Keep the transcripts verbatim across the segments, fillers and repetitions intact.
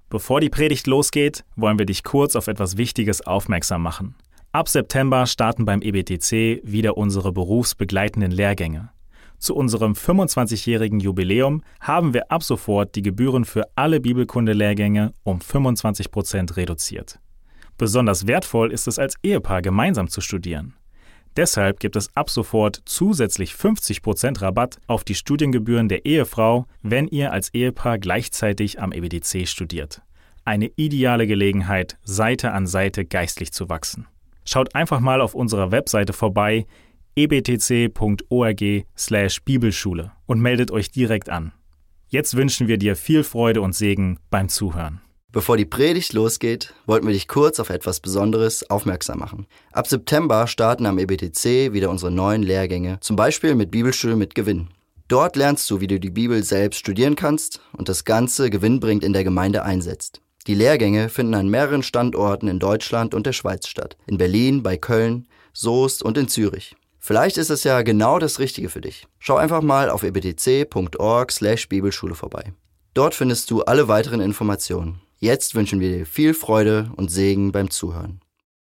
Bevor die Predigt losgeht, wollen wir dich kurz auf etwas Wichtiges aufmerksam machen. Ab September starten beim E B T C wieder unsere berufsbegleitenden Lehrgänge. Zu unserem fünfundzwanzigjährigen Jubiläum haben wir ab sofort die Gebühren für alle Bibelkunde-Lehrgänge um fünfundzwanzig Prozent reduziert. Besonders wertvoll ist es als Ehepaar gemeinsam zu studieren. Deshalb gibt es ab sofort zusätzlich fünfzig Prozent Rabatt auf die Studiengebühren der Ehefrau, wenn ihr als Ehepaar gleichzeitig am E B T C studiert. Eine ideale Gelegenheit, Seite an Seite geistlich zu wachsen. Schaut einfach mal auf unserer Webseite vorbei, e b t c punkt org slash Bibelschule und meldet euch direkt an. Jetzt wünschen wir dir viel Freude und Segen beim Zuhören. Bevor die Predigt losgeht, wollten wir dich kurz auf etwas Besonderes aufmerksam machen. Ab September starten am E B T C wieder unsere neuen Lehrgänge, zum Beispiel mit Bibelschule mit Gewinn. Dort lernst du, wie du die Bibel selbst studieren kannst und das Ganze gewinnbringend in der Gemeinde einsetzt. Die Lehrgänge finden an mehreren Standorten in Deutschland und der Schweiz statt. In Berlin, bei Köln, Soest und in Zürich. Vielleicht ist es ja genau das Richtige für dich. Schau einfach mal auf e b t c punkt org slash Bibelschule vorbei. Dort findest du alle weiteren Informationen. Jetzt wünschen wir dir viel Freude und Segen beim Zuhören.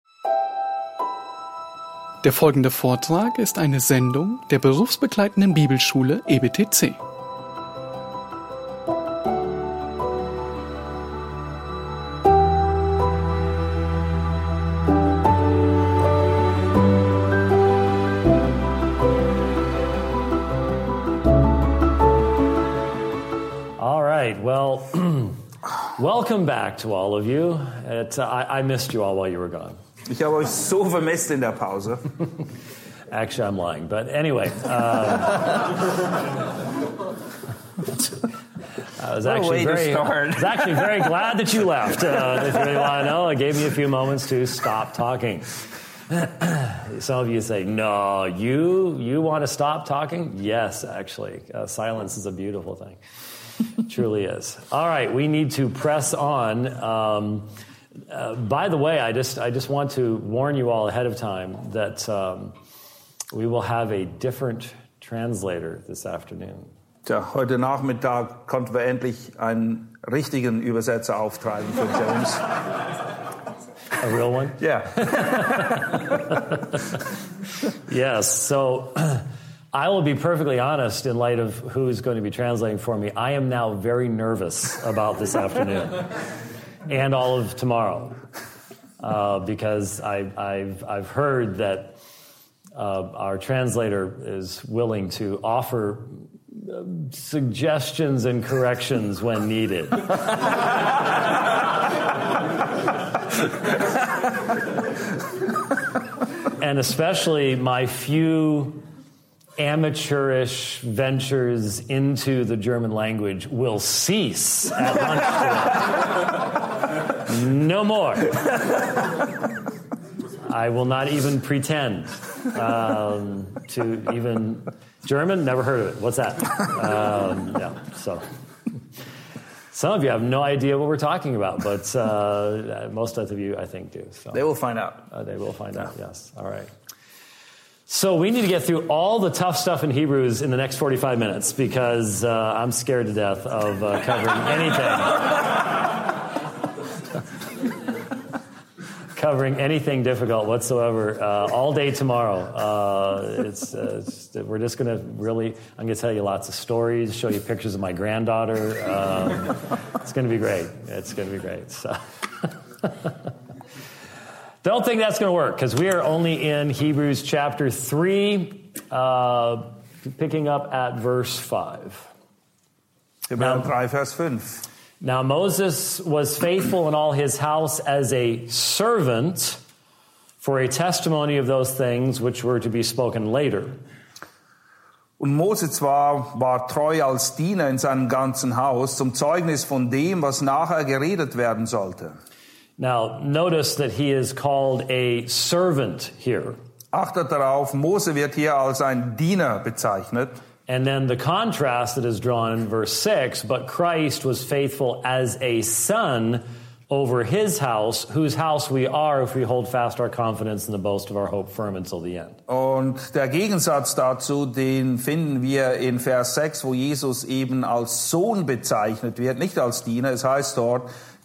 Der folgende Vortrag ist eine Sendung der berufsbegleitenden Bibelschule E B T C. All right, well... Welcome back to all of you. It, uh, I, I missed you all while you were gone. Ich habe euch so vermisst in der Pause. Actually, I'm lying, but anyway. Um, I was actually very, I was actually very glad that you left. Uh, if you really want to know, it gave me a few moments to stop talking. Some of you say, "No, you you want to stop talking?" Yes, actually, uh, silence is a beautiful thing. Truly is. All right, we need to press on. Um, uh, by the way, I just I just want to warn you all ahead of time that um, we will have a different translator this afternoon. Tja, heute Nachmittag konnten wir endlich einen richtigen Übersetzer auftreiben für James. A real one? Yeah. Yes. So. I will be perfectly honest in light of who's going to be translating for me. I am now very nervous about this afternoon and all of tomorrow uh, because I, I've, I've heard that uh, our translator is willing to offer uh, suggestions and corrections when needed. And especially my few amateurish ventures into the German language will cease at lunchtime. No more. I will not even pretend um, to even German. Never heard of it. What's that? Um, yeah. So some of you have no idea what we're talking about, but uh, most of you, I think, do. So they will find out. Uh, they will find out. Yes. All right. So we need to get through all the tough stuff in Hebrews in the next forty-five minutes because uh, I'm scared to death of uh, covering anything. Covering anything difficult whatsoever uh, all day tomorrow. Uh, it's, uh, it's we're just going to really, I'm going to tell you lots of stories, show you pictures of my granddaughter. Um, it's going to be great. It's going to be great. So. Don't think that's going to work, because we are only in Hebrews chapter three, uh, picking up at verse five. Hebräer drei, Vers fünf. Now Moses was faithful in all his house as a servant for a testimony of those things which were to be spoken later. Und Mose zwar war treu als Diener in seinem ganzen Haus zum Zeugnis von dem, was nachher geredet werden sollte. Now, notice that he is called a servant here. Achtet darauf, Mose wird hier als ein Diener bezeichnet. And then the contrast that is drawn in verse six, but Christ was faithful as a son over his house, whose house we are if we hold fast our confidence and the boast of our hope firm until the end. Und der Gegensatz dazu, den finden wir in Vers sechs, wo Jesus eben als Sohn bezeichnet wird, nicht als Diener. Es heißt dort,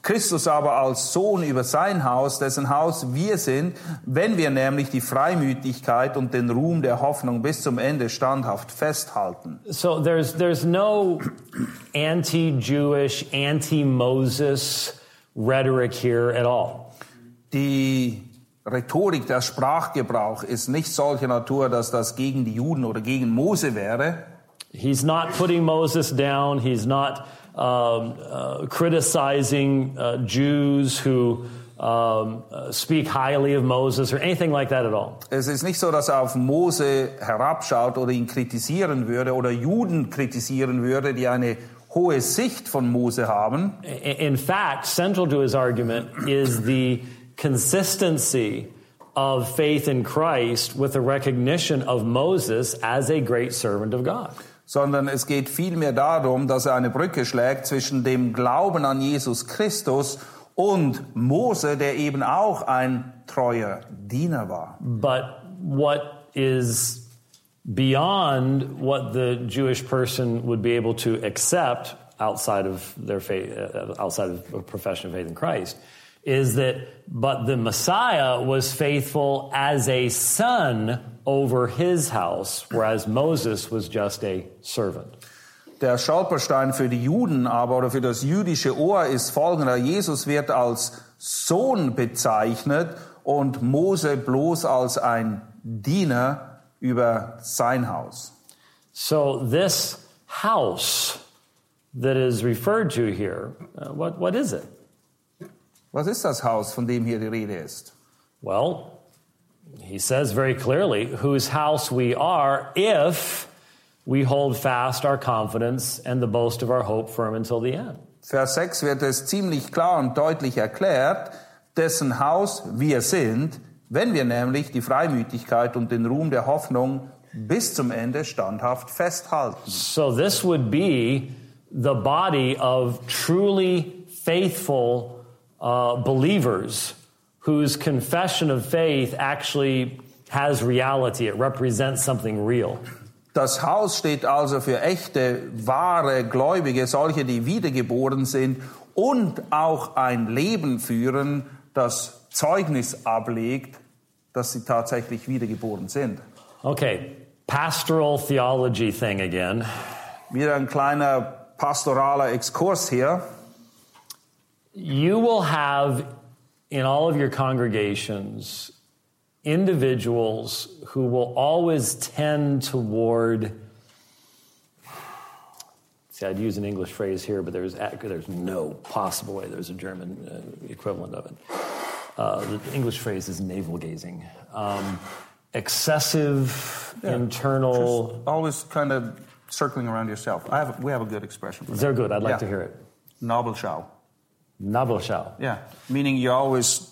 Christus aber als Sohn über sein Haus, dessen Haus wir sind, wenn wir nämlich die Freimütigkeit und den Ruhm der Hoffnung bis zum Ende standhaft festhalten. So there's there's no anti-Jewish, anti-Moses rhetoric here at all. Die Rhetorik, der Sprachgebrauch ist nicht solcher Natur, dass das gegen die Juden oder gegen Mose wäre. He's not putting Moses down. He's not um, uh, criticizing uh, Jews who um, uh, speak highly of Moses or anything like that at all. Es ist nicht so, dass er auf Mose herabschaut oder ihn kritisieren würde oder Juden kritisieren würde, die eine hohe Sicht von Mose haben. In fact, central to his argument is the consistency of faith in Christ with the recognition of Moses as a great servant of God. Sondern es geht vielmehr darum, dass er eine Brücke schlägt zwischen dem Glauben an Jesus Christus und Mose, der eben auch ein treuer Diener war. But what is beyond what the Jewish person would be able to accept outside of their faith, uh, outside of a profession of faith in Christ, is that, but the Messiah was faithful as a son over his house, whereas Moses was just a servant. Der Stolperstein für die Juden aber oder für das jüdische Ohr ist folgender. Jesus wird als Sohn bezeichnet und Mose bloß als ein Diener über sein Haus. So this house that is referred to here, uh, what, what is it? Was ist das Haus, von dem hier die Rede ist? Well, he says very clearly whose house we are if we hold fast our confidence and the boast of our hope firm until the end. Vers sechs wird es ziemlich klar und deutlich erklärt, dessen Haus wir sind, wenn wir nämlich die Freimütigkeit und den Ruhm der Hoffnung bis zum Ende standhaft festhalten. So this would be the body of truly faithful Uh, believers whose confession of faith actually has reality. It represents something real. Das Haus steht also für echte, wahre Gläubige, solche, die wiedergeboren sind und auch ein Leben führen, das Zeugnis ablegt, dass sie tatsächlich wiedergeboren sind. Okay, pastoral theology thing again. Wieder ein kleiner pastoraler Exkurs hier. You will have in all of your congregations individuals who will always tend toward, see, I'd use an English phrase here, but there's there's no possible way there's a German uh, equivalent of it. Uh, the English phrase is navel-gazing. Um, excessive, yeah, internal... Just always kind of circling around yourself. I have, we have a good expression for that. They're good. I'd like yeah. to hear it. Nabelschau. Nabelschau. Yeah, meaning you're always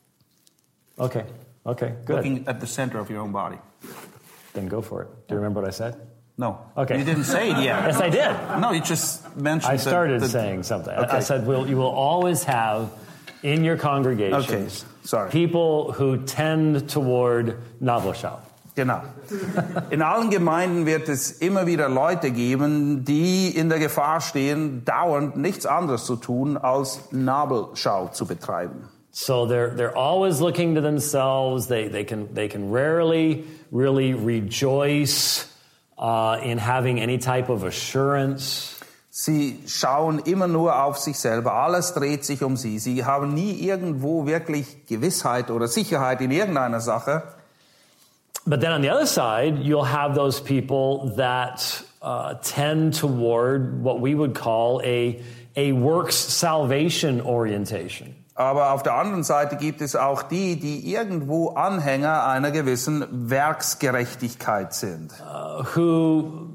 okay. Okay, good. looking at the center of your own body. Then go for it. Do you remember what I said? No. Okay. You didn't say it yet. Yes, I did. No, you just mentioned. I started the, the, saying something. Okay. I said, "Well, you will always have in your congregations okay. Sorry. people who tend toward Nabelschau." Genau. In allen Gemeinden wird es immer wieder Leute geben, die in der Gefahr stehen, dauernd nichts anderes zu tun, als Nabelschau zu betreiben. So they're they're always looking to themselves. They they can they can rarely really rejoice uh, in having any type of assurance. Sie schauen immer nur auf sich selber. Alles dreht sich um sie. Sie haben nie irgendwo wirklich Gewissheit oder Sicherheit in irgendeiner Sache. But then on the other side, you'll have those people that uh, tend toward what we would call a, a works salvation orientation. Aber auf der anderen Seite gibt es auch die, die irgendwo Anhänger einer gewissen Werksgerechtigkeit sind. Uh, who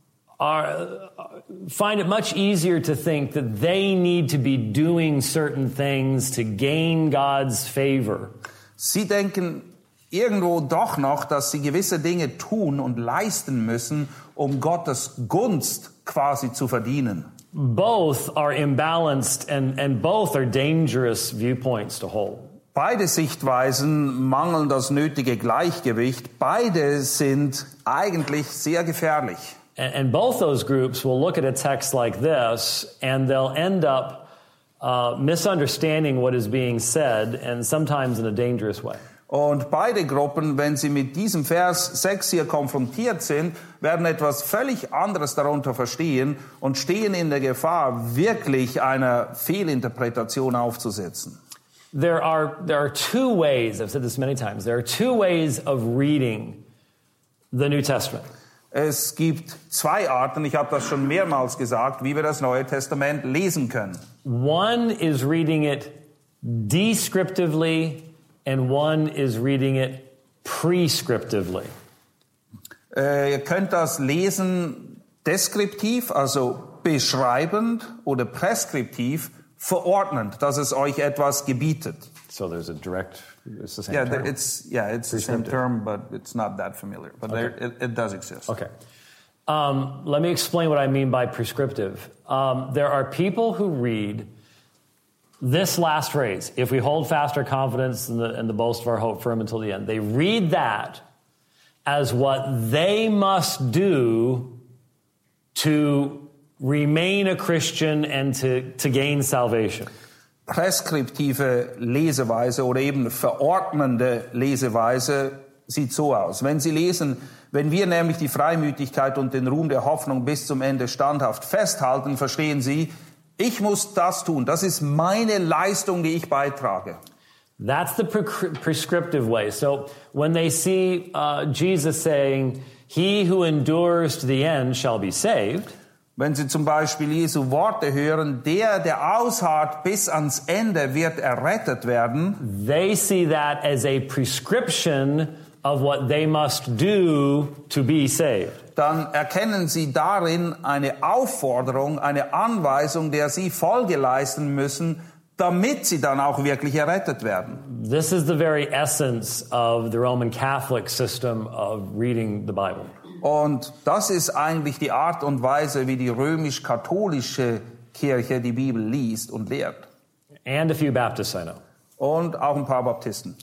are, uh, find it much easier to think that they need to be doing certain things to gain God's favor. Sie denken irgendwo doch noch, dass sie gewisse Dinge tun und leisten müssen, um Gottes Gunst quasi zu verdienen. Both are imbalanced and, and both are dangerous viewpoints to hold. Beide Sichtweisen mangeln das nötige Gleichgewicht. Beide sind eigentlich sehr gefährlich. And, and both those groups will look at a text like this and they'll end up uh, misunderstanding what is being said, and sometimes in a dangerous way. Und beide Gruppen, wenn sie mit diesem Vers sechs hier konfrontiert sind, werden etwas völlig anderes darunter verstehen und stehen in der Gefahr, wirklich einer Fehlinterpretation aufzusetzen. There are, there are two ways, I've said this many times, there are two ways of reading the New Testament. Es gibt zwei Arten, ich habe das schon mehrmals gesagt, wie wir das Neue Testament lesen können. One is reading it descriptively and one is reading it prescriptively. Äh, ihr könnt das lesen deskriptiv, also beschreibend, oder preskriptiv, verordnend, dass es euch etwas gebietet. So there's a direct, it's the same Yeah, term. it's yeah, it's the same term, but it's not that familiar. But Okay. there, it, it does exist. Okay. Um, let me explain what I mean by prescriptive. Um, there are people who read this last phrase, if we hold fast our confidence and the, and the boast of our hope firm until the end. They read that as what they must do to remain a Christian and to, to gain salvation. Preskriptive Leseweise oder eben verordnende Leseweise sieht so aus. Wenn Sie lesen, wenn wir nämlich die Freimütigkeit und den Ruhm der Hoffnung bis zum Ende standhaft festhalten, verstehen Sie, ich muss das tun. Das ist meine Leistung, die ich beitrage. That's the pre- prescriptive way. So when they see uh, Jesus saying, he who endures to the end shall be saved, Wenn Sie zum Beispiel Jesu Worte hören, der, der ausharrt bis ans Ende, wird errettet werden, they see that as a prescription of what they must do to be saved. dann erkennen Sie darin eine Aufforderung, eine Anweisung, der Sie Folge leisten müssen, damit Sie dann auch wirklich errettet werden. This is the very essence of the Roman Catholic system of reading the Bible. Und das ist eigentlich die Art und Weise, wie die römisch-katholische Kirche die Bibel liest und lehrt. And a few Baptists I know. Und auch ein paar Baptisten.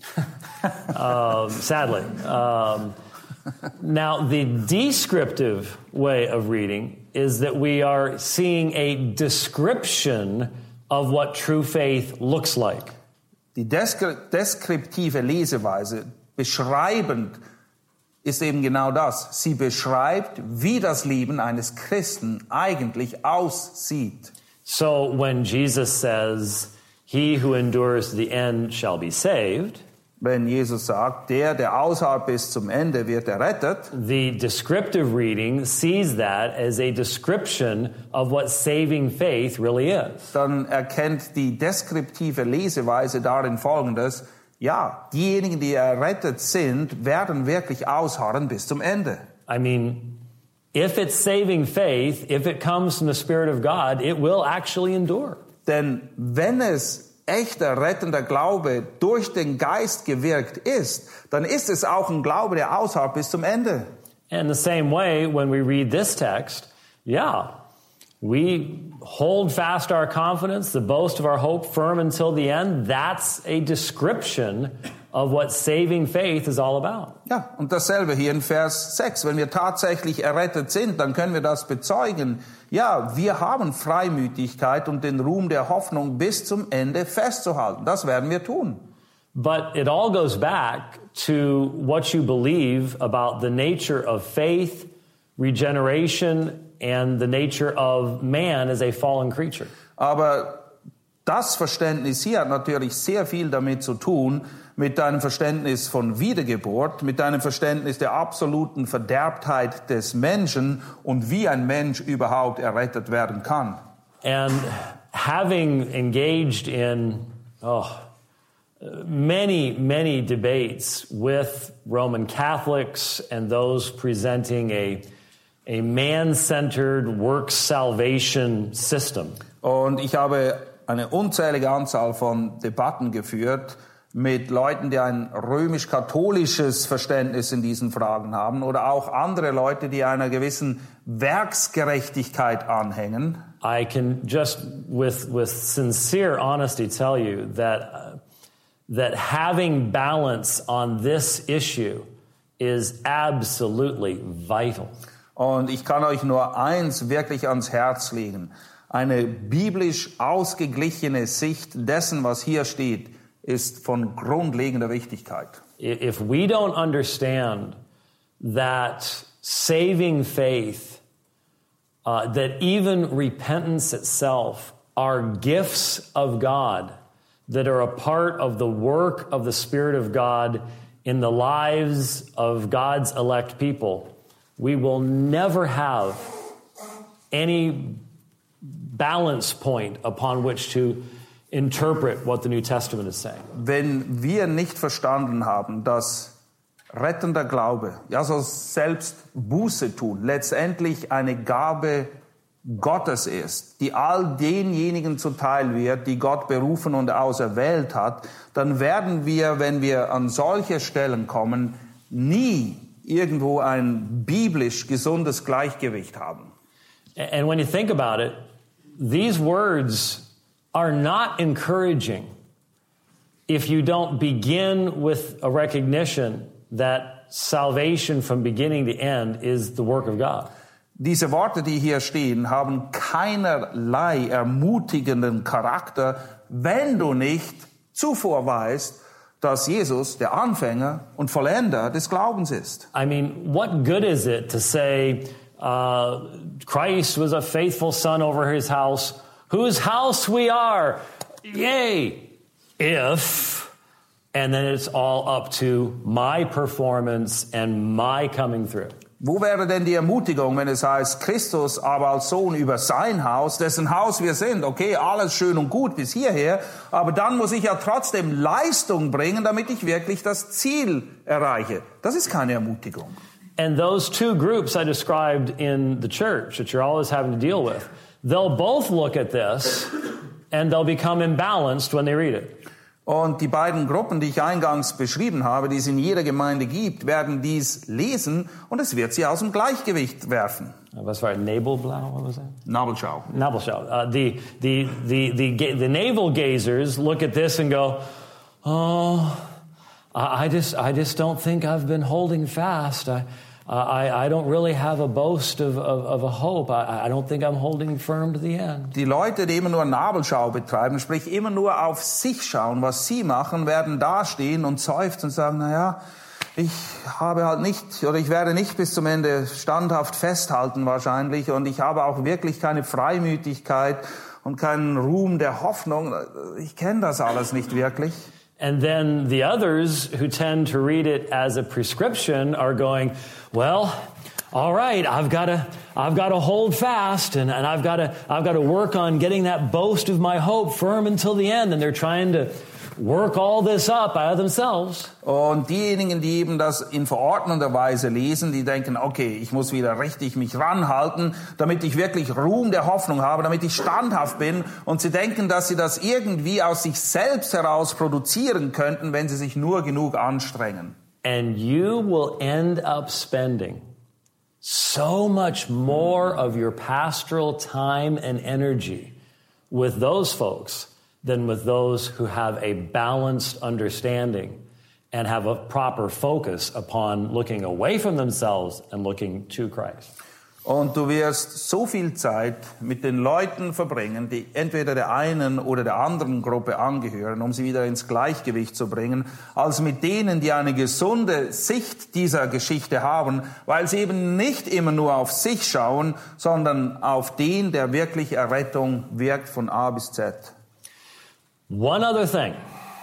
um, sadly. Um, now, the descriptive way of reading is that we are seeing a description of what true faith looks like. Die deskri- deskriptive Leseweise, beschreibend, ist eben genau das. Sie beschreibt, wie das Leben eines Christen eigentlich aussieht. So when Jesus says, he who endures to the end shall be saved, Wenn Jesus sagt, der, der ausharrt bis zum Ende, wird errettet, the descriptive reading sees that as a description of what saving faith really is. dann erkennt die deskriptive Leseweise darin Folgendes: Ja, diejenigen, die errettet sind, werden wirklich ausharren bis zum Ende. I mean, if it's saving faith, if it comes from the Spirit of God, it will actually endure. Denn wenn es echter rettender Glaube durch den Geist gewirkt ist, dann ist es auch ein Glaube, der ausharrt bis zum Ende. And the same way, when we read this text, yeah, we hold fast our confidence, the boast of our hope firm until the end. That's a description of what saving faith is all about. Ja, und dasselbe hier in Vers sechs. Wenn wir tatsächlich errettet sind, dann können wir das bezeugen. Ja, wir haben Freimütigkeit und den Ruhm der Hoffnung bis zum Ende festzuhalten. Das werden wir tun. But it all goes back to what you believe about the nature of faith, regeneration, and the nature of man as a fallen creature. Aber das Verständnis hier hat natürlich sehr viel damit zu tun, mit deinem Verständnis von Wiedergeburt, mit deinem Verständnis der absoluten Verderbtheit des Menschen und wie ein Mensch überhaupt errettet werden kann. And having engaged in oh, many, many debates with Roman Catholics and those presenting a, a man-centered works salvation system. Und ich habe eine unzählige Anzahl von Debatten geführt mit Leuten, die ein römisch-katholisches Verständnis in diesen Fragen haben oder auch andere Leute, die einer gewissen Werksgerechtigkeit anhängen. I can just with with sincere honesty tell you that uh, that having balance on this issue is absolutely vital. Und ich kann euch nur eins wirklich ans Herz legen. Eine biblisch ausgeglichene Sicht dessen, was hier steht, ist von grundlegender Wichtigkeit. If we don't understand that saving faith, uh, that even repentance itself are gifts of God that are a part of the work of the Spirit of God in the lives of God's elect people, we will never have any balance point upon which to interpret what the New Testament is saying. Wenn wir nicht verstanden haben, dass rettender Glaube, ja so selbst Buße tun, letztendlich eine Gabe Gottes ist, die all denjenigen zuteil wird, die Gott berufen und auserwählt hat, dann werden wir, wenn wir an solche Stellen kommen, nie irgendwo ein biblisch gesundes Gleichgewicht haben. And when you think about it, these words are not encouraging if you don't begin with a recognition that salvation from beginning to end is the work of God. Diese Worte, die hier stehen, haben keinerlei ermutigenden Charakter, wenn du nicht zuvor weißt, dass Jesus der Anfänger und Vollender des Glaubens ist. I mean, what good is it to say uh, Christ was a faithful son over his house, whose house we are, yay, if, and then it's all up to my performance and my coming through. Wo wäre denn die Ermutigung, wenn es heißt, Christus aber als Sohn über sein Haus, dessen Haus wir sind, okay, alles schön und gut bis hierher, aber dann muss ich ja trotzdem Leistung bringen, damit ich wirklich das Ziel erreiche. Das ist keine Ermutigung. And those two groups I described in the church that you're always having to deal with, they'll both look at this and they'll become imbalanced when they read it. Und die beiden Gruppen, die ich eingangs beschrieben habe, die es in jeder Gemeinde gibt, werden dies lesen und es wird sie aus dem Gleichgewicht werfen. Was war Nabelschau? What was that? Nabelschau. Nabelschau. Uh, the, the, the, the, the navel gazers look at this and go, oh, I just, I just don't think I've been holding fast. I, I, I don't really have a boast of, of, of a hope. I, I don't think I'm holding firm to the end. Die Leute, die immer nur Nabelschau betreiben, sprich immer nur auf sich schauen, was sie machen, werden dastehen und seufzen und sagen, na ja, ich habe halt nicht, oder ich werde nicht bis zum Ende standhaft festhalten wahrscheinlich und ich habe auch wirklich keine Freimütigkeit und keinen Ruhm der Hoffnung. Ich kenne das alles nicht wirklich. And then the others who tend to read it as a prescription are going, well, all right, I've got to, I've got to hold fast and, and I've got to, I've got to work on getting that boast of my hope firm until the end. And they're trying to work all this up out of themselves. Und diejenigen, die eben das in verordnender Weise lesen, die denken, okay, ich muss wieder richtig mich ranhalten, damit ich wirklich Ruhm der Hoffnung habe, damit ich standhaft bin. Und sie denken, dass sie das irgendwie aus sich selbst heraus produzieren könnten, wenn sie sich nur genug anstrengen. And you will end up spending so much more of your pastoral time and energy with those folks than with those who have a balanced understanding and have a proper focus upon looking away from themselves and looking to Christ. Und du wirst so viel Zeit mit den Leuten verbringen, die entweder der einen oder der anderen Gruppe angehören, um sie wieder ins Gleichgewicht zu bringen, als mit denen, die eine gesunde Sicht dieser Geschichte haben, weil sie eben nicht immer nur auf sich schauen, sondern auf den, der wirklich Errettung wirkt von A bis Z. One other thing,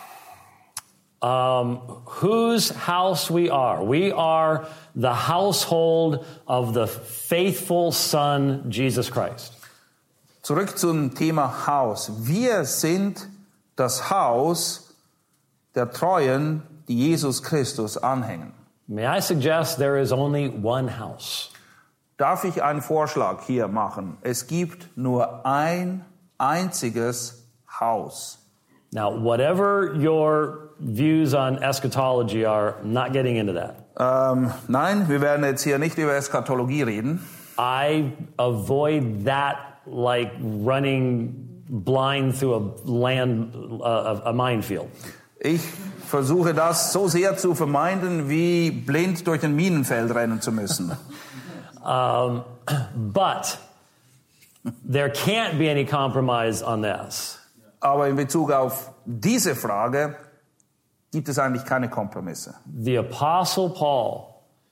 um, whose house we are. We are the household of the faithful Son, Jesus Christ. Zurück zum Thema Haus. Wir sind das Haus der Treuen, die Jesus Christus anhängen. May I suggest there is only one house? Darf ich einen Vorschlag hier machen? Es gibt nur ein einziges Haus. Now, whatever your views on eschatology are, I'm not getting into that. Ähm, nein, wir werden jetzt hier nicht über Eschatologie reden. I avoid that like running blind through a land, uh, a minefield. Ich versuche das so sehr zu vermeiden, wie blind durch ein Minenfeld rennen zu müssen. um, but There can't be any compromise on this. Aber in Bezug auf diese Frage gibt es eigentlich keine Kompromisse. The Apostle Paul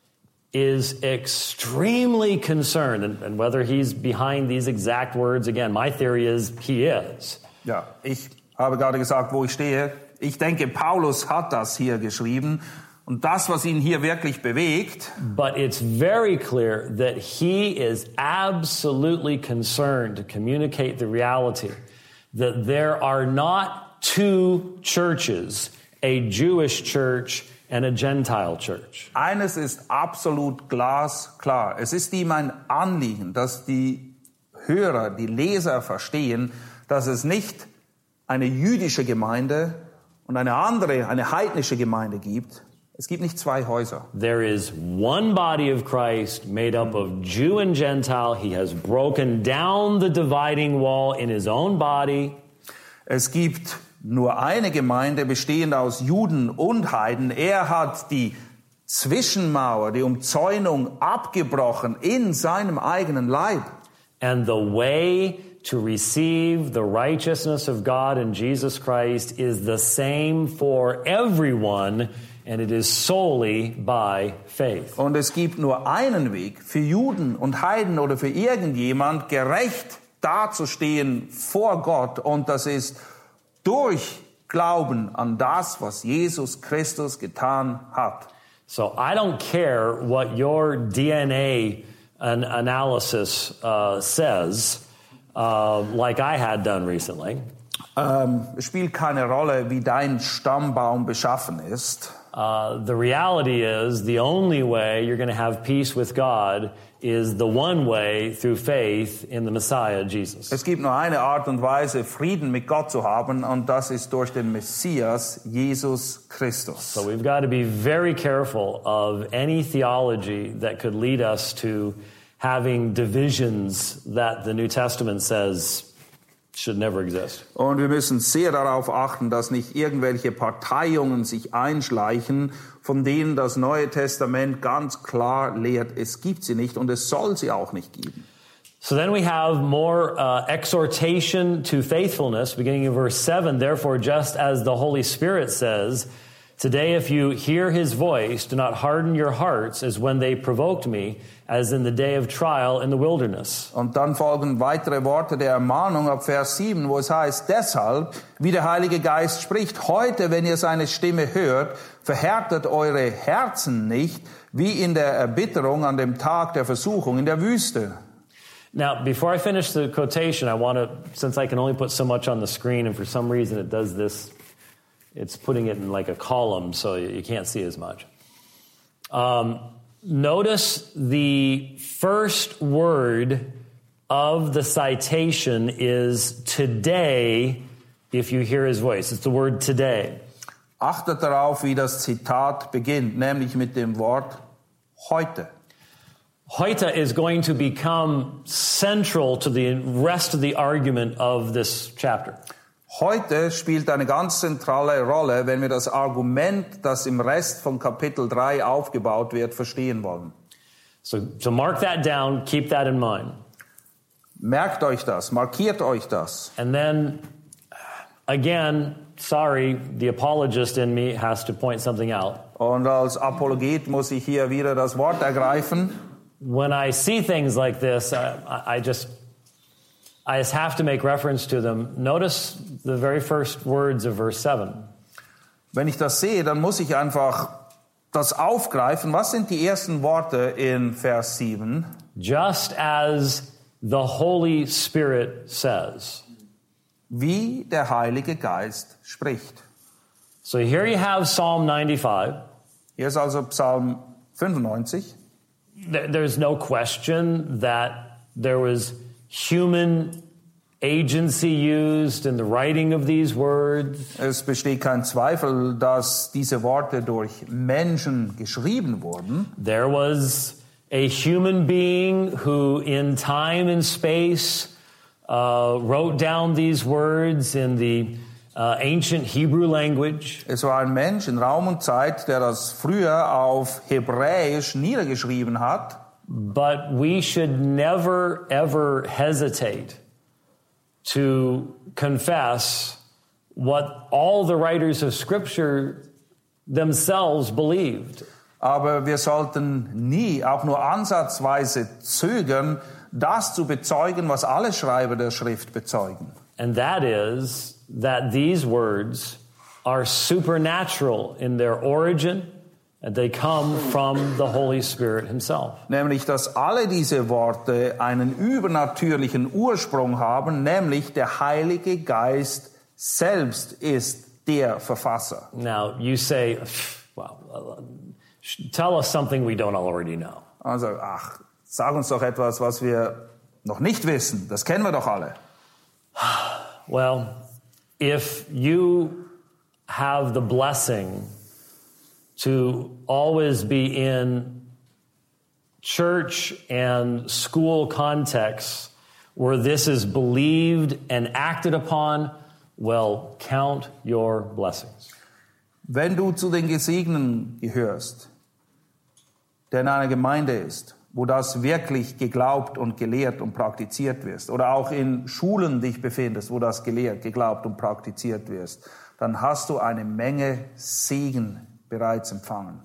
is extremely concerned, and, and whether he's behind these exact words, again, my theory is he is. Ja, ich habe gerade gesagt, wo ich stehe. Ich denke, Paulus hat das hier geschrieben. Und das, was ihn hier wirklich bewegt. But it's very clear that he is absolutely concerned to communicate the reality that there are not two churches, a Jewish church and a Gentile church. Eines ist absolut glasklar. Es ist ihm ein Anliegen, dass die Hörer, die Leser verstehen, dass es nicht eine jüdische Gemeinde und eine andere, eine heidnische Gemeinde gibt. Es gibt nicht zwei Häuser. There is one body of Christ made up of Jew and Gentile. He has broken down the dividing wall in his own body. Es gibt nur eine Gemeinde bestehend aus Juden und Heiden. Er hat die Zwischenmauer, die Umzäunung abgebrochen in seinem eigenen Leib. And the way to receive the righteousness of God in Jesus Christ is the same for everyone, and it is solely by faith. Und es gibt nur einen Weg für Juden und Heiden oder für irgendjemand gerecht dazustehen vor Gott, und das ist durch Glauben an das, was Jesus Christus getan hat. So I don't care what your D N A an analysis uh, says, uh, like I had done recently. Ähm, es spielt keine Rolle, wie dein Stammbaum beschaffen ist. Uh, the reality is the only way you're going to have peace with God is the one way through faith in the Messiah, Jesus. Es gibt nur eine Art und Weise, Frieden mit Gott zu haben, und das ist durch den Messias, Jesus Christus. So we've got to be very careful of any theology that could lead us to having divisions that the New Testament says should never exist. Und wir müssen sehr darauf achten, dass nicht irgendwelche Parteiungen sich einschleichen, von denen das Neue Testament ganz klar lehrt, es gibt sie nicht und es soll sie auch nicht geben. So then we have more uh, exhortation to faithfulness, beginning in verse seven. Therefore, just as the Holy Spirit says, today if you hear his voice, do not harden your hearts as when they provoked me, as in the day of trial in the wilderness. Und dann folgen weitere Worte der Ermahnung ab Vers sieben, wo es heißt, deshalb, wie der Heilige Geist spricht, heute, wenn ihr seine Stimme hört, verhärtet eure Herzen nicht, wie in der Erbitterung an dem Tag der Versuchung in der Wüste. Now, before I finish the quotation, I want to, since I can only put so much on the screen, and for some reason it does this, it's putting it in like a column, so you can't see as much. Um, notice the first word of the citation is today, if you hear his voice. It's the word today. Achtet darauf, wie das Zitat beginnt, nämlich mit dem Wort heute. Heute is going to become central to the rest of the argument of this chapter. Heute spielt eine ganz zentrale Rolle, wenn wir das Argument, das im Rest von Kapitel drei aufgebaut wird, verstehen wollen. So, so mark that down, keep that in mind. Merkt euch das, markiert euch das. And then, again, sorry, the apologist in me has to point something out. Und als Apologet muss ich hier wieder das Wort ergreifen. When I see things like this, I, I just... I just have to make reference to them. Notice the very first words of verse seven. Wenn ich das sehe, dann muss ich einfach das aufgreifen. Was sind die ersten Worte in Vers sieben? Just as the Holy Spirit says. Wie der Heilige Geist spricht. So here you have Psalm ninety-five. Hier ist also Psalm fünfundneunzig. There's no question that there was human agency used in the writing of these words. Es besteht kein Zweifel, dass diese Worte durch Menschen geschrieben wurden. There was a human being who in time and space uh, wrote down these words in the uh, ancient Hebrew language. Es war ein Mensch in Raum und Zeit, der das früher auf Hebräisch niedergeschrieben hat. But we should never, ever hesitate to confess what all the writers of Scripture themselves believed. Aber wir sollten nie, auch nur ansatzweise zögern, das zu bezeugen, was alle Schreiber der Schrift bezeugen. And that is that these words are supernatural in their origin, and they come from the Holy Spirit himself. Nämlich, dass alle diese Worte einen übernatürlichen Ursprung haben, nämlich der Heilige Geist selbst ist der Verfasser. Now, you say, well, uh, tell us something we don't already know. Also, ach, sag uns doch etwas, was wir noch nicht wissen. Das kennen wir doch alle. Well, if you have the blessing to always be in church and school contexts where this is believed and acted upon, well, count your blessings. Wenn du zu den Gesegneten gehörst, der in einer Gemeinde ist, wo das wirklich geglaubt und gelehrt und praktiziert wird, oder auch in Schulen dich befindest, wo das gelehrt, geglaubt und praktiziert wird, dann hast du eine Menge Segen bereits empfangen.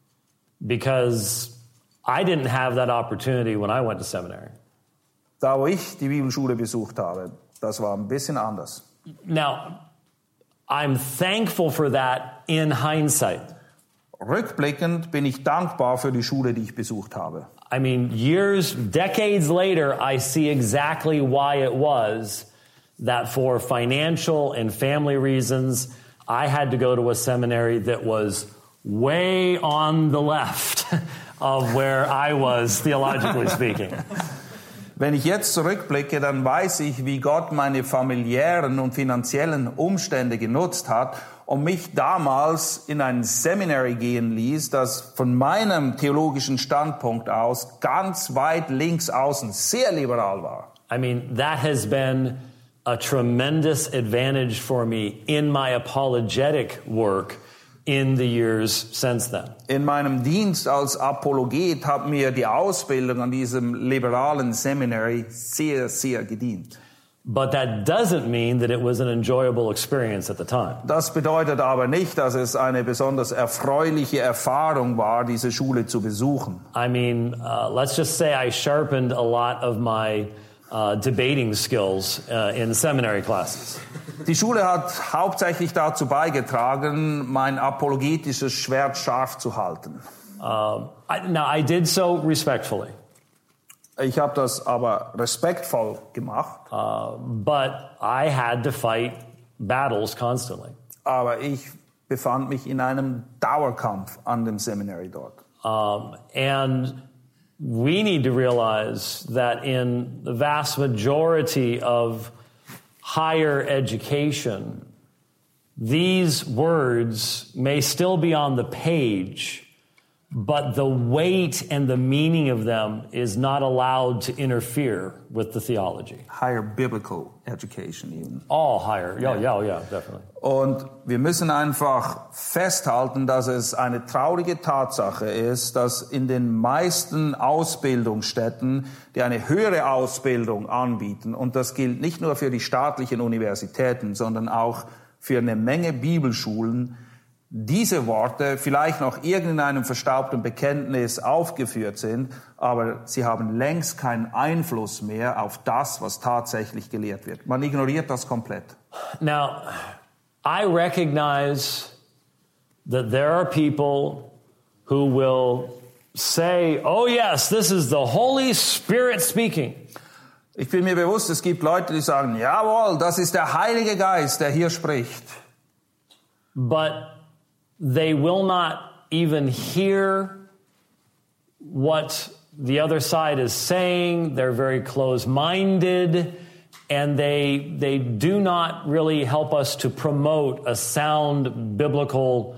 Because I didn't have that opportunity when I went to seminary. Da, wo ich die Bibelschule besucht habe, das war ein bisschen anders. Now, I'm thankful for that in hindsight. Rückblickend bin ich dankbar für die Schule, die ich besucht habe. I mean, years, decades later, I see exactly why it was that for financial and family reasons, I had to go to a seminary that was way on the left of where I was, theologically speaking. Wenn ich jetzt zurückblicke, dann weiß ich, wie Gott meine familiären und finanziellen Umstände genutzt hat und mich damals in ein Seminary gehen ließ, das von meinem theologischen Standpunkt aus ganz weit links außen sehr liberal war. I mean, that has been a tremendous advantage for me in my apologetic work in the years since then. In meinem Dienst als Apologet hat mir die Ausbildung an diesem liberalen Seminary sehr, sehr gedient. But that doesn't mean that it was an enjoyable experience at the time. Das bedeutet aber nicht, dass es eine besonders erfreuliche Erfahrung war, diese Schule zu besuchen. I mean, uh, let's just say I sharpened a lot of my uh, debating skills uh, in seminary classes. Die Schule hat hauptsächlich dazu beigetragen, mein apologetisches Schwert scharf zu halten. Uh, I, now, I did so respectfully. Ich habe das aber respektvoll gemacht. Uh, but I had to fight battles constantly. Aber ich befand mich in einem Dauerkampf an dem Seminary dort. Um, and we need to realize that in the vast majority of higher education, these words may still be on the page, but the weight and the meaning of them is not allowed to interfere with the theology. Higher biblical education even. All higher, yeah, yeah, yeah, definitely. Und wir müssen einfach festhalten, dass es eine traurige Tatsache ist, dass in den meisten Ausbildungsstätten, die eine höhere Ausbildung anbieten, und das gilt nicht nur für die staatlichen Universitäten, sondern auch für eine Menge Bibelschulen, diese Worte vielleicht noch irgendeinem verstaubten Bekenntnis aufgeführt sind, aber sie haben längst keinen Einfluss mehr auf das, was tatsächlich gelehrt wird. Man ignoriert das komplett. Now, I recognize that there are people who will say, oh yes, this is the Holy Spirit speaking. Ich bin mir bewusst, es gibt Leute, die sagen, jawohl, das ist der Heilige Geist, der hier spricht. But they will not even hear what the other side is saying. They're very close-minded, and they they do not really help us to promote a sound biblical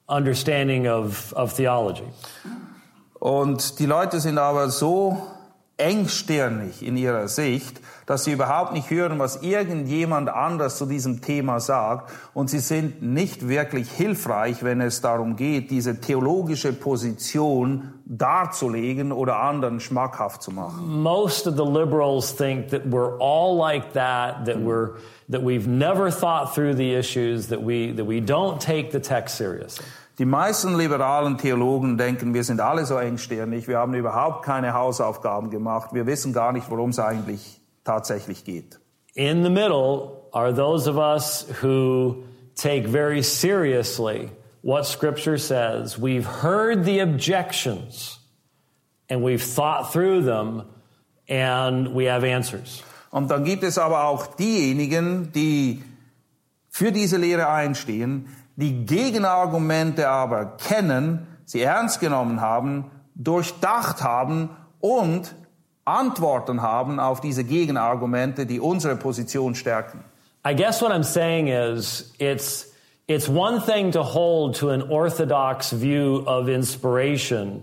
understanding of, of theology. Und die Leute sind aber so engstirnig in ihrer Sicht, dass sie überhaupt nicht hören, was irgendjemand anders zu diesem Thema sagt. Und sie sind nicht wirklich hilfreich, wenn es darum geht, diese theologische Position darzulegen oder anderen schmackhaft zu machen. Most of the liberals think that we're all like that, that we're that we've never thought through the issues, that we that we don't take the text seriously. Die meisten liberalen Theologen denken, wir sind alle so engstirnig, wir haben überhaupt keine Hausaufgaben gemacht, wir wissen gar nicht, worum es eigentlich tatsächlich geht. In the middle are those of us who take very seriously what Scripture says. We've heard the objections and we've thought through them and we have answers. Und dann gibt es aber auch diejenigen, die für diese Lehre einstehen, die Gegenargumente aber kennen, sie ernst genommen haben, durchdacht haben und Antworten haben auf diese Gegenargumente, die unsere Position stärken. I guess what I'm saying is it's it's one thing to hold to an orthodox view of inspiration,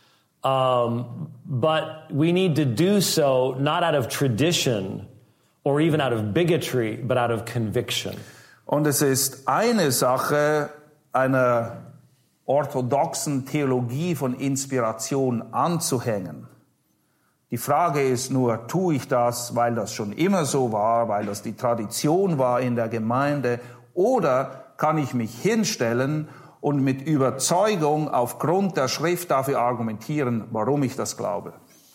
um, but we need to do so not out of tradition or even out of bigotry, but out of conviction. Und es ist eine Sache, einer orthodoxen Theologie von Inspiration anzuhängen. Die Frage ist nur, tue ich das, weil das schon immer so war, weil das die Tradition war in der Gemeinde, oder kann ich mich hinstellen und mit Überzeugung aufgrund der Schrift dafür argumentieren, warum ich das glaube?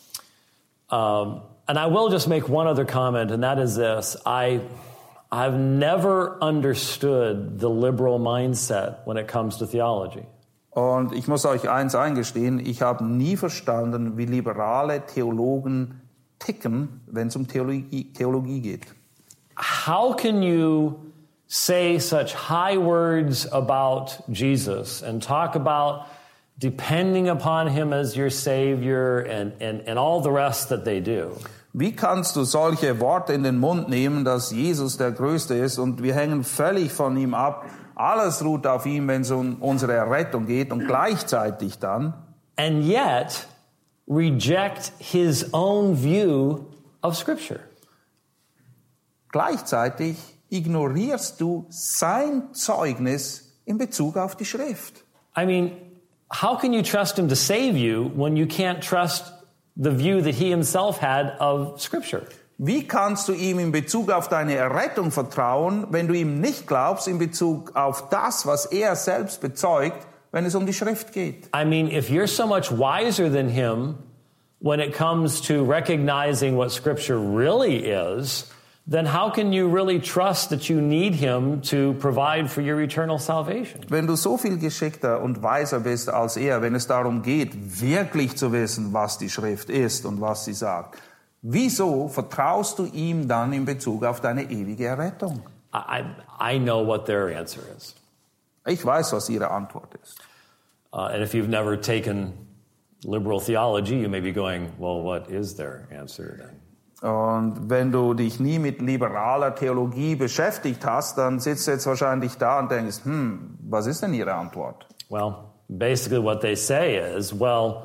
Um, and I will just make one other comment, and that is this. I... I've never understood the liberal mindset when it comes to theology. Und ich muss euch eins eingestehen, ich habe nie verstanden, wie liberale Theologen ticken, wenn es um Theologie, Theologie geht. How can you say such high words about Jesus and talk about depending upon him as your Savior and, and, and all the rest that they do? Wie kannst du solche Worte in den Mund nehmen, dass Jesus der Größte ist und wir hängen völlig von ihm ab, alles ruht auf ihm, wenn es um unsere Errettung geht und gleichzeitig dann and yet reject his own view of Scripture? Gleichzeitig ignorierst du sein Zeugnis in Bezug auf die Schrift. I mean, how can you trust him to save you when you can't trust the view that he himself had of Scripture? Wie kannst du ihm in Bezug auf deine Errettung vertrauen, wenn du ihm nicht glaubst in Bezug auf das, was er selbst bezeugt, wenn es um die Schrift geht? I mean, if you're so much wiser than him when it comes to recognizing what Scripture really is, then how can you really trust that you need him to provide for your eternal salvation? Wenn du so viel geschickter und weiser bist als er, wenn es darum geht, wirklich zu wissen, was die Schrift ist und was sie sagt, wieso vertraust du ihm dann in Bezug auf deine ewige Errettung? I, I know what their answer is. Ich weiß, was ihre Antwort ist. Uh, and if you've never taken liberal theology, you may be going, well, what is their answer then? Und wenn du dich nie mit liberaler Theologie beschäftigt hast, dann sitzt du jetzt wahrscheinlich da und denkst, hm, was ist denn ihre Antwort? Well, basically what they say is, well,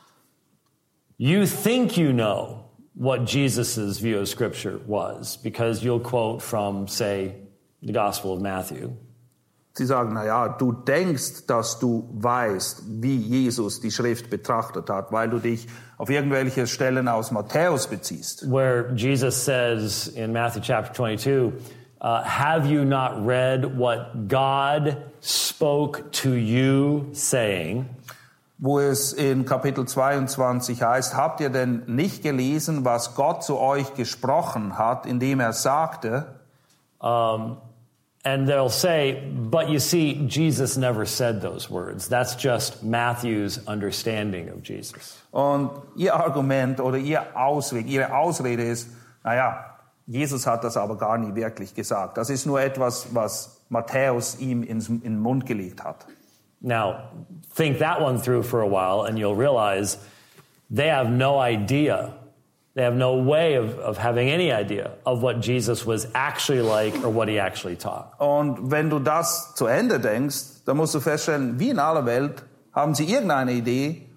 you think you know what Jesus' view of Scripture was, because you'll quote from, say, the Gospel of Matthew. Sie sagen, na ja, du denkst, dass du weißt, wie Jesus die Schrift betrachtet hat, weil du dich auf irgendwelche Stellen aus Matthäus beziehst. Where Jesus says in Matthew chapter twenty-two, uh, have you not read what God spoke to you, saying? Wo es in Kapitel zweiundzwanzig heißt, habt ihr denn nicht gelesen, was Gott zu euch gesprochen hat, indem er sagte? Um, And they'll say, but you see, Jesus never said those words. That's just Matthew's understanding of Jesus. Und ihr Argument oder ihr Ausweg, ihre Ausrede ist, naja, Jesus hat das aber gar nie wirklich gesagt. Das ist nur etwas, was Matthäus ihm ins, in den Mund gelegt hat. Now, think that one through for a while and you'll realize they have no idea. They have no way of, of having any idea of what Jesus was actually like or what he actually taught. Und wenn du das zu Ende denkst, dann musst du feststellen, wie in aller Welt haben sie irgendeine Idee,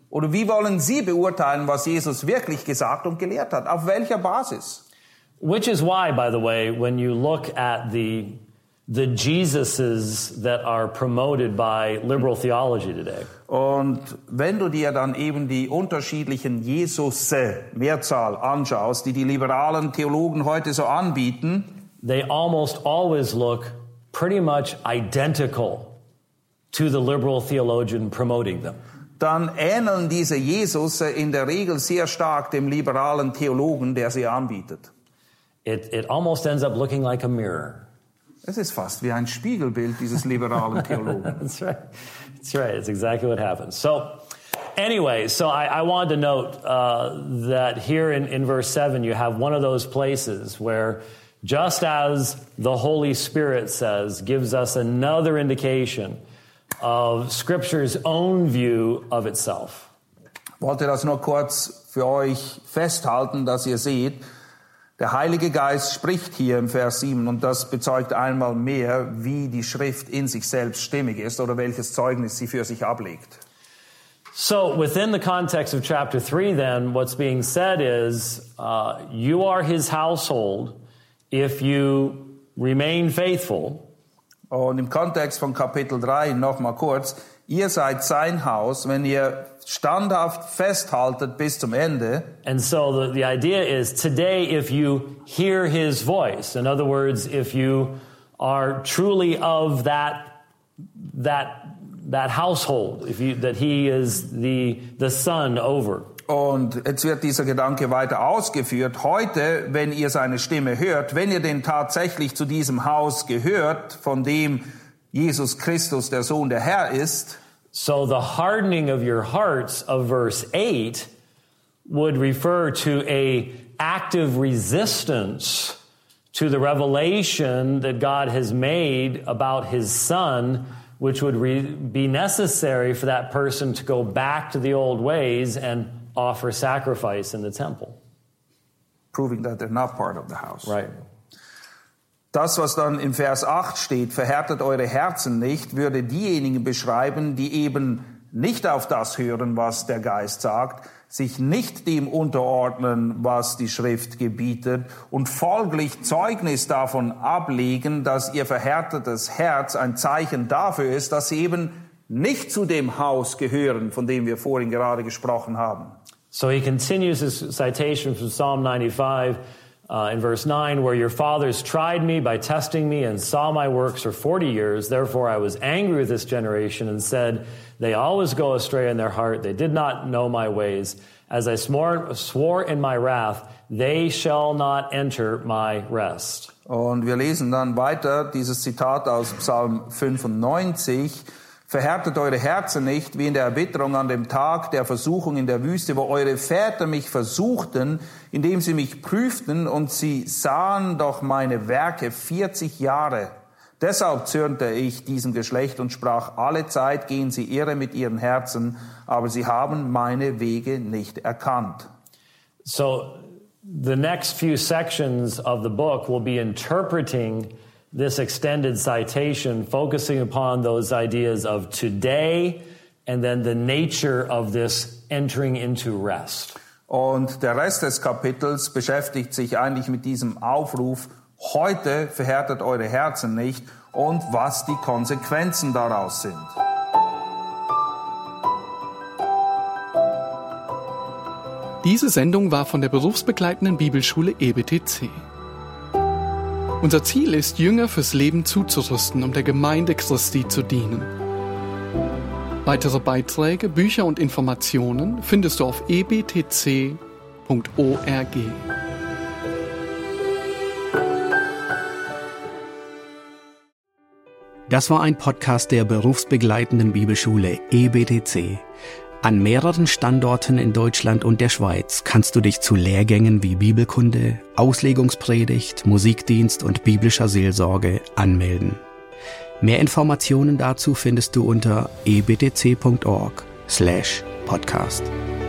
Oder wie wollen Sie beurteilen, was Jesus wirklich gesagt und gelehrt hat? Auf welcher Basis? Which is why, by the way, when you look at the the Jesuses that are promoted by liberal theology today. Und wenn du dir dann eben die unterschiedlichen Jesusse, Mehrzahl, anschaust, die die liberalen Theologen heute so anbieten, they almost always look pretty much identical to the liberal theologian promoting them. Dann ähneln diese Jesusse in der Regel sehr stark dem liberalen Theologen, der sie anbietet. It, it almost ends up looking like a mirror. Es ist fast wie ein Spiegelbild dieses liberalen Theologen. That's right. That's right. It's exactly what happens. So, anyway, so I, I wanted to note uh, that here in, in verse seven, you have one of those places where just as the Holy Spirit says, gives us another indication of Scripture's own view of itself. Ich wollte das nur kurz für euch festhalten, dass ihr seht, der Heilige Geist spricht hier im Vers sieben und das bezeugt einmal mehr, wie die Schrift in sich selbst stimmig ist oder welches Zeugnis sie für sich ablegt. So within the context of chapter three then, what's being said is, uh, you are his household if you remain faithful. Und im Kontext von Kapitel drei noch mal kurz, ihr seid sein Haus, wenn ihr standhaft festhaltet bis zum Ende. And so the, the idea is today if you hear his voice, in other words, if you are truly of that that that household, if you that he is the the son over. Und jetzt wird dieser Gedanke weiter ausgeführt. Heute, wenn ihr seine Stimme hört, wenn ihr denn tatsächlich zu diesem Haus gehört, von dem Jesus Christus der Sohn der Herr ist. So the hardening of your hearts of verse eight would refer to a active resistance to the revelation that God has made about his son, which would re- be necessary for that person to go back to the old ways and offer sacrifice in the temple. Proving that they're not part of the house. Right. Das, was dann im Vers acht steht, verhärtet eure Herzen nicht, würde diejenigen beschreiben, die eben nicht auf das hören, was der Geist sagt, sich nicht dem unterordnen, was die Schrift gebietet und folglich Zeugnis davon ablegen, dass ihr verhärtetes Herz ein Zeichen dafür ist, dass sie eben nicht zu dem Haus gehören, von dem wir vorhin gerade gesprochen haben. So he continues his citation from Psalm ninety-five. Uh, in verse nine, where your fathers tried me by testing me and saw my works for forty years. Therefore I was angry with this generation and said, they always go astray in their heart. They did not know my ways. As I swore, swore in my wrath, they shall not enter my rest. Und wir lesen dann weiter dieses Zitat aus Psalm fünfundneunzig. Verhärtet eure Herzen nicht, wie in der Erbitterung an dem Tag der Versuchung in der Wüste, wo eure Väter mich versuchten, indem sie mich prüften, und sie sahen doch meine Werke vierzig Jahre. Deshalb zürnte ich diesem Geschlecht und sprach, alle Zeit gehen sie irre mit ihren Herzen, aber sie haben meine Wege nicht erkannt. So the next few sections of the book will be interpreting this extended citation, focusing upon those ideas of today and then the nature of this entering into rest. Und der Rest des Kapitels beschäftigt sich eigentlich mit diesem Aufruf, heute verhärtet eure Herzen nicht, und was die Konsequenzen daraus sind. Diese Sendung war von der berufsbegleitenden Bibelschule E B T C. Unser Ziel ist, Jünger fürs Leben zuzurüsten, um der Gemeinde Christi zu dienen. Weitere Beiträge, Bücher und Informationen findest du auf e b t c punkt org. Das war ein Podcast der berufsbegleitenden Bibelschule E B T C. An mehreren Standorten in Deutschland und der Schweiz kannst du dich zu Lehrgängen wie Bibelkunde, Auslegungspredigt, Musikdienst und biblischer Seelsorge anmelden. Mehr Informationen dazu findest du unter e b t c punkt org slash podcast.